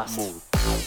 Move.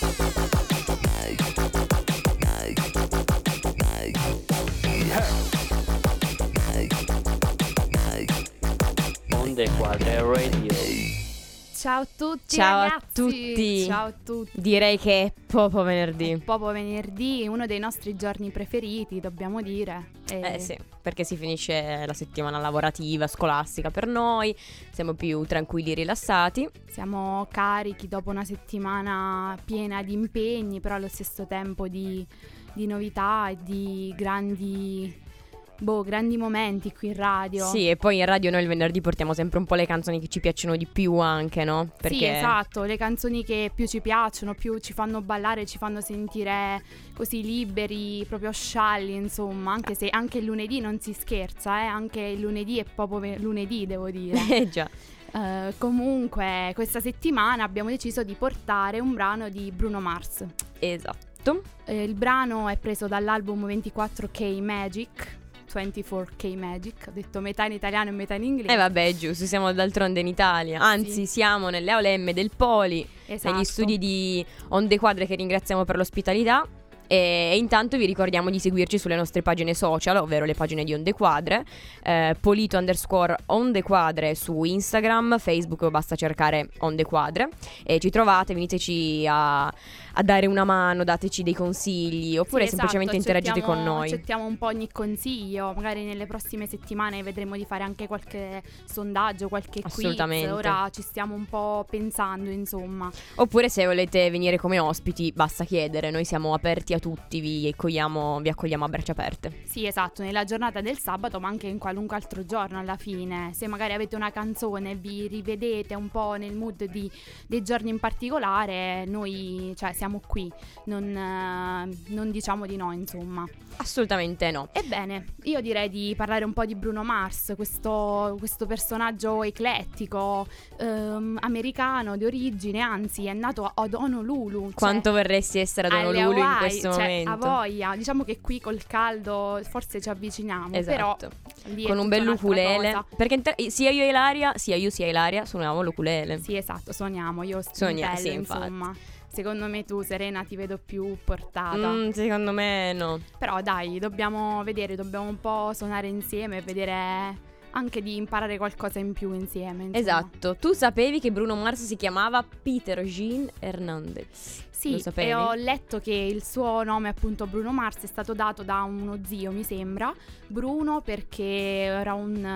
Onde Quadre Radio. Ciao a tutti, Ciao ragazzi. a tutti. Ciao a tutti. Direi che è Popo Venerdì. Popo Venerdì, uno dei nostri giorni preferiti, dobbiamo dire. Sì, perché si finisce la settimana lavorativa, scolastica per noi, siamo più tranquilli, rilassati. Siamo carichi dopo una settimana piena di impegni, però allo stesso tempo di novità e di grandi momenti qui in radio. Sì, e poi in radio noi il venerdì portiamo sempre un po' le canzoni che ci piacciono di più anche, no? Perché... Sì, esatto, le canzoni che più ci piacciono, più ci fanno ballare, ci fanno sentire così liberi, proprio scialli, insomma, anche se anche il lunedì non si scherza, anche il lunedì è proprio lunedì, devo dire. Già. Comunque, questa settimana abbiamo deciso di portare un brano di Bruno Mars. Esatto. Il brano è preso dall'album 24K Magic. 24K Magic, ho detto metà in italiano e metà in inglese. Vabbè, è giusto, siamo d'altronde in Italia. Anzi, Sì. Siamo nelle aule M del Poli, Esatto. negli studi di Onde Quadre, che ringraziamo per l'ospitalità. E intanto vi ricordiamo di seguirci sulle nostre pagine social, ovvero le pagine di Onde Quadre, Polito_Onde Quadre su Instagram, Facebook, basta cercare Onde Quadre e ci trovate, veniteci a dare una mano, dateci dei consigli, oppure Sì, semplicemente esatto, interagite con noi. Accettiamo un po' ogni consiglio, magari nelle prossime settimane vedremo di fare anche qualche sondaggio, qualche quiz. Assolutamente. Ora ci stiamo un po' pensando, insomma. Oppure se volete venire come ospiti, basta chiedere, noi siamo aperti a tutti, vi accogliamo a braccia aperte. Sì, esatto, nella giornata del sabato, ma anche in qualunque altro giorno alla fine. Se magari avete una canzone, vi rivedete un po' nel mood dei giorni in particolare, noi siamo qui, non diciamo di no, insomma. Assolutamente no. Ebbene, io direi di parlare un po' di Bruno Mars, questo personaggio eclettico, americano di origine, anzi è nato ad Honolulu. Quanto vorresti essere ad alle Honolulu in Hawaii, questo momento? A voglia, diciamo che qui col caldo forse ci avviciniamo, Esatto. però lì Con è un tutta bell'ukulele, un'altra cosa. perché sia io sia Ilaria suoniamo l'ukulele. Sì, esatto, suoniamo, io Sì, sì, infatti. insomma. Secondo me tu, Serena, ti vedo più portata. Secondo me no. Però dai, dobbiamo un po' suonare insieme e vedere anche di imparare qualcosa in più insieme, insomma. Esatto. Tu sapevi che Bruno Mars si chiamava Peter Jean Hernandez? Sì, Lo sapevi? e ho letto che il suo nome, appunto Bruno Mars, è stato dato da uno zio, mi sembra, Bruno, perché era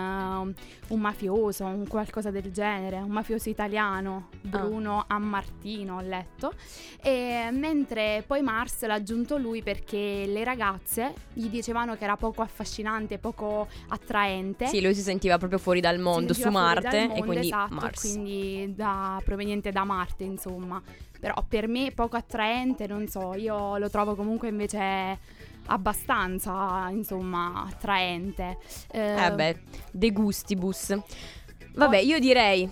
un mafioso, un qualcosa del genere, un mafioso italiano, Bruno Ammartino, ho letto. E mentre poi Mars l'ha aggiunto lui perché le ragazze gli dicevano che era poco affascinante, poco attraente. Sì, lui si sentiva proprio fuori dal mondo, Si su sentiva fuori Marte, dal mondo, e quindi esatto, Mars. quindi proveniente da Marte, insomma. Però per me poco attraente, non so, io lo trovo comunque invece abbastanza, insomma, attraente. Beh, de gustibus. Vabbè, io direi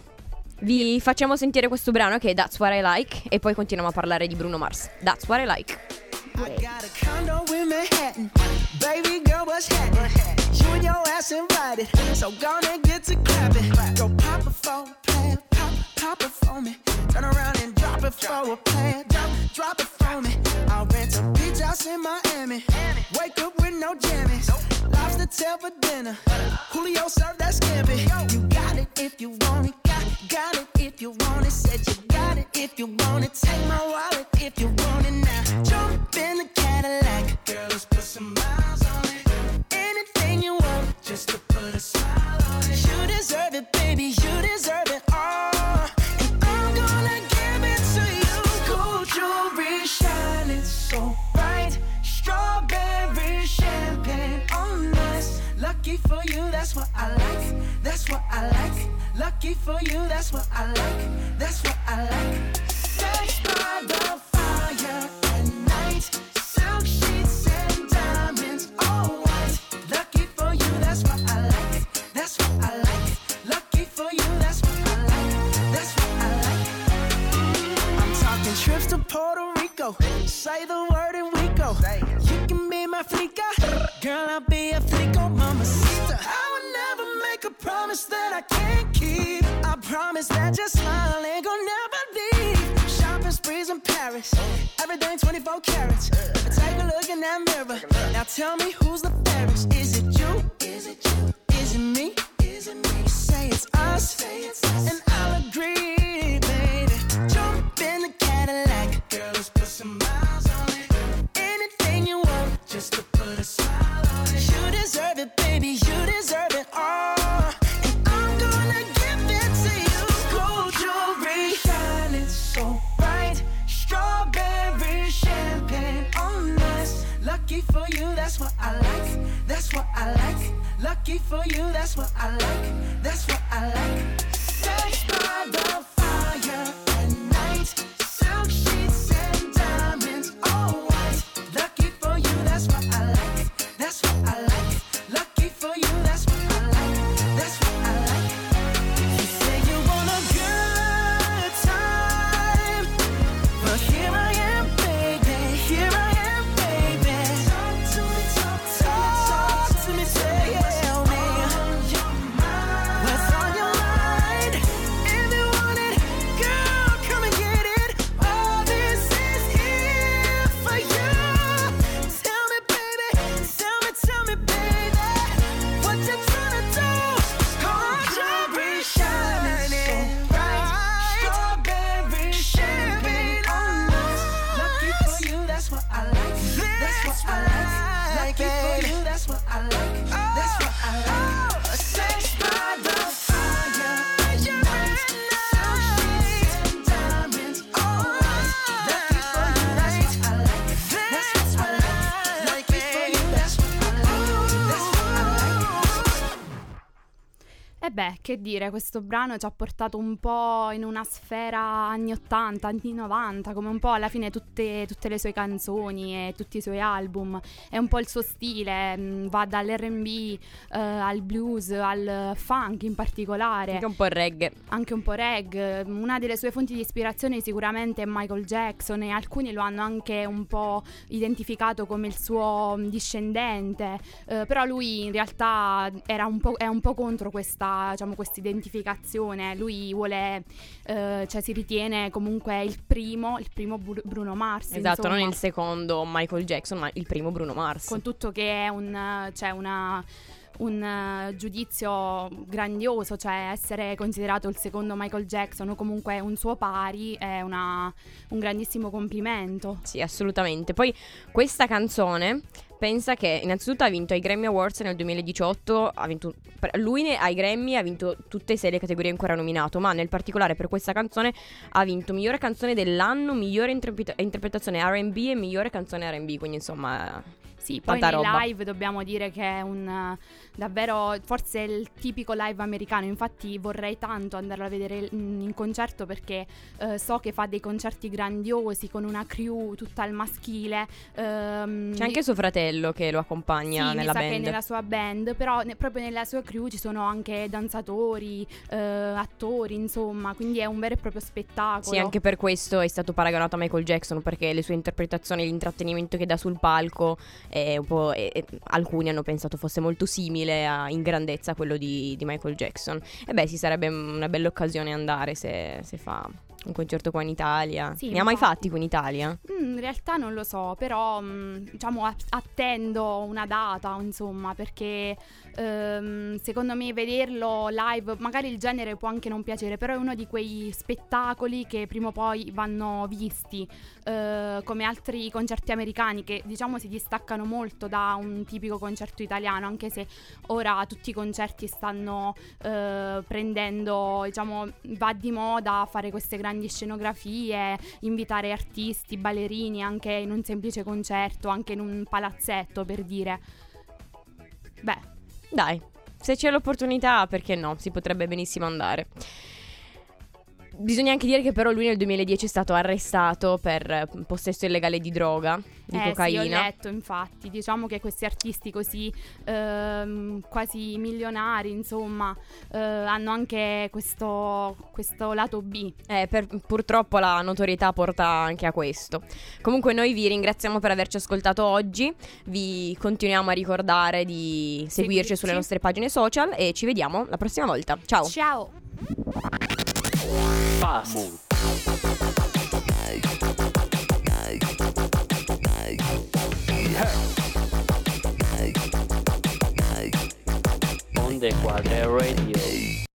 vi facciamo sentire questo brano che è That's What I Like e poi continuiamo a parlare di Bruno Mars. That's What I Like. I got a condo in Manhattan. Baby girl, what's happening? You and your ass invited, so gonna get to clapping. Go pop it for a plan, pop it for me. Turn around and drop it for a plan, drop it for me. I'll rent a beach house in Miami. Wake up with no jammies. Lobster tail for dinner. Julio served that scampi. You got it if you want it. Got it if you want it. Said you got it if you want it. Take my wallet if you want it now. Jump in the Cadillac. Girl, let's put some miles on it. Anything you want, just to put a smile on it. You deserve it, baby. You deserve it all. And I'm gonna give it to you. Gold jewelry shining so bright. Strawberry champagne on us. Lucky for you, that's what I like. That's what I like. Lucky for you, that's what I like. That's what I like. Sex by the fire at night. Silk sheets and diamonds, all white. Lucky for you, that's what I like. That's what I like. Lucky for you, that's what I like. That's what I like. I'm talking trips to Puerto Rico. Say the word and we go. You can be my flica. Girl, I'll be a flico, mamacita. I would never make a promise that I can't keep. I promise that your smile ain't gonna never leave. Shopping sprees and in that mirror. Now tell me who's the fairest. Is it you? Is it you? Is it me? Is it me? Say it's us, and I'll agree, baby. Jump in the Cadillac, girl, let's put some miles on it. Anything you want, just to put a smile on it. You deserve it, baby, you deserve it all. And I'm gonna give it to you. Gold jewelry, shining so bright. Strawberry champagne on us. Lucky for you, that's what I like. That's what I like. Lucky for you, that's what I like. That's what I like. Sex by the fire at night. Silk sheets and diamonds, all white. Lucky for you, that's what I like. That's what I like. Lucky for you, that's what I like. That's what I like. You say you want a good time, but here I am, baby. Here I am, baby. Talk to me, talk to me, talk to me, tell me what's on your mind. If you want it, girl, come and get it. All this is here for you. Tell me, baby, what you tryna do? Gold jewelry shining bright. Strawberry champagne on us. Lucky for you, that's what I like. That's what I like. Lucky for you, that's what I like. That's what I like. Sex by the fire at night. Silk sheets and diamonds, all white. Lucky for you, that's what I like. That's what I like. Lucky for you, that's what I like. That's what I like. E beh, che dire, questo brano ci ha portato un po' in una sfera anni 80, anni 90, come un po' alla fine tutte le sue canzoni e tutti i suoi album. È un po' il suo stile, va dall'R&B al blues, al funk in particolare. Anche un po' il reggae. Anche un po' reggae. Una delle sue fonti di ispirazione sicuramente è Michael Jackson, e alcuni lo hanno anche un po' identificato come il suo discendente, però lui in realtà è un po' contro questa identificazione. Lui vuole, si ritiene comunque il primo Bruno Mars. Esatto, insomma. non il secondo Michael Jackson, ma il primo Bruno Mars. Con tutto che è un giudizio grandioso, cioè essere considerato il secondo Michael Jackson o comunque un suo pari è un grandissimo complimento. Sì, assolutamente. Poi questa canzone, pensa che innanzitutto ha vinto ai Grammy Awards nel 2018, lui ai Grammy ha vinto tutte e 6 le categorie in cui era nominato, ma nel particolare per questa canzone ha vinto migliore canzone dell'anno, migliore interpretazione R&B e migliore canzone R&B, quindi insomma Sì, poi tanta nei roba. live dobbiamo dire che è davvero forse il tipico live americano. Infatti vorrei tanto andarlo a vedere in concerto, perché so che fa dei concerti grandiosi con una crew tutta al maschile. C'è anche suo fratello che lo accompagna sì, nella mi sa band. che nella sua band, però proprio nella sua crew ci sono anche danzatori, attori, insomma, quindi è un vero e proprio spettacolo. Sì, anche per questo è stato paragonato a Michael Jackson, perché le sue interpretazioni, l'intrattenimento che dà sul palco è un po', alcuni hanno pensato fosse molto simile in grandezza a quello di Michael Jackson. E beh, sì, sarebbe una bella occasione andare se fa un concerto qua in Italia. Sì, ne ha mai infatti. fatti qui in Italia? In realtà non lo so, però diciamo attendo una data, insomma, perché secondo me vederlo live, magari il genere può anche non piacere, però è uno di quei spettacoli che prima o poi vanno visti, come altri concerti americani che diciamo si distaccano molto da un tipico concerto italiano, anche se ora tutti i concerti stanno prendendo, diciamo, va di moda fare queste grandi scenografie, invitare artisti, ballerini anche in un semplice concerto, anche in un palazzetto, per dire. Beh, Dai, se c'è l'opportunità, perché no? Si potrebbe benissimo andare. Bisogna anche dire che però lui nel 2010 è stato arrestato per possesso illegale di droga, di cocaina. Sì, ho letto, infatti. Diciamo che questi artisti così quasi milionari, insomma, hanno anche questo lato B. Purtroppo la notorietà porta anche a questo. Comunque noi vi ringraziamo per averci ascoltato oggi. Vi continuiamo a ricordare di seguirci sulle nostre pagine social e ci vediamo la prossima volta. Ciao. Ciao. Fast. Yeah. Grande Quadre Radio.